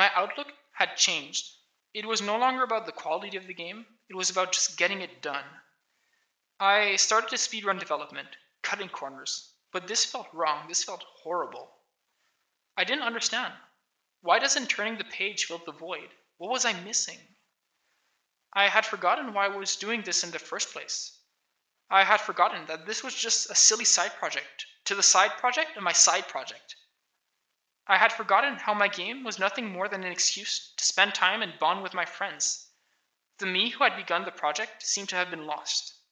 My outlook had changed. It was no longer about the quality of the game, it was about just getting it done. I started to speedrun development, cutting corners, but this felt wrong, this felt horrible. I didn't understand. Why doesn't turning the page fill the void? What was I missing? I had forgotten why I was doing this in the first place. I had forgotten that this was just a silly side project to the side project of my side project. I had forgotten how my game was nothing more than an excuse to spend time and bond with my friends. The me who had begun the project seemed to have been lost.